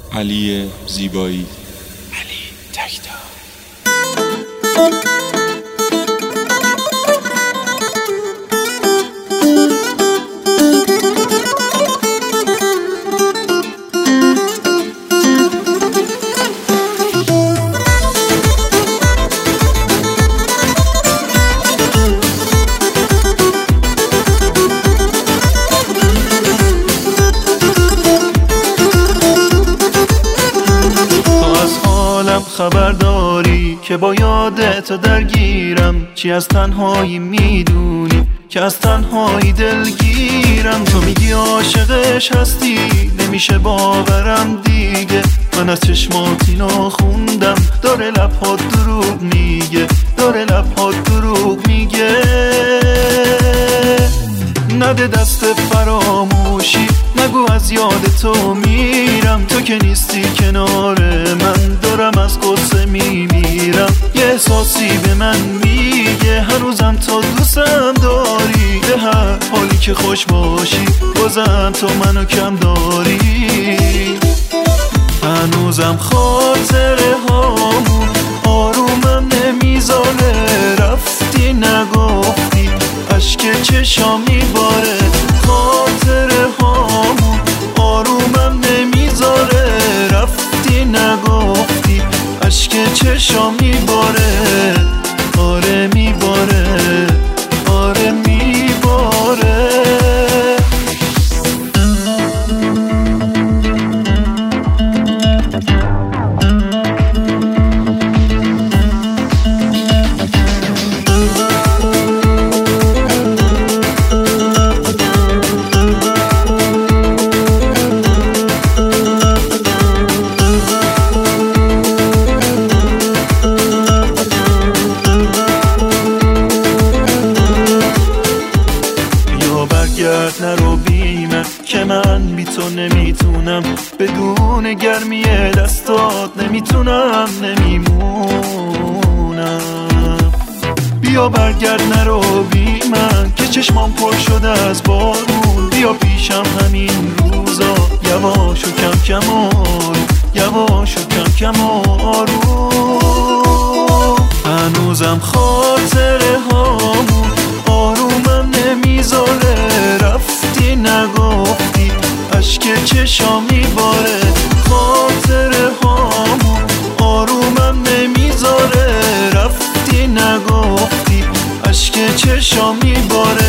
علی زیبایی، علی تکتا. خبر داری که با یادت درگیرم، چی از تنهایی میدونی که از تنهایی دلگیرم. تو میگی عاشقش هستی، نمیشه باورم دیگه. من از چشمات اینو خوندم، داره لبهات دروغ میگه، داره لبهات دروغ میگه. نده دست فراموشی، نگو از یاد تو میرم. تو که نیستی کنار من، دارم از قصه میمیرم. یه احساسی به من میگه هنوزم تو دوستم داری. به هر حالی که خوش باشی بازم تو منو کم داری. هنوزم خاطره هامون آرومم نمیذاره. رفتی نگفتی اشک چشام میباره. خاطره هامون آرومم نمیذاره. رفتی نگفتی اشک چشام میباره. آره میباره، آره میباره. نرو بی من که من بی تو نمیتونم. بدون گرمی دستات نمیتونم، نمیمونم. بیا برگرد نرو بی من که چشمام پر شده از بارون. بیا پیشم همین روزا، یواش و کم کم آروم، یواش و کم کم آروم. هنوزم خاطره هامون آرومم نمیذاره. رفتی نگفتی اشک چشام میباره. خاطره هامون آرومم نمیذاره. رفتی نگفتی اشک چشام میباره.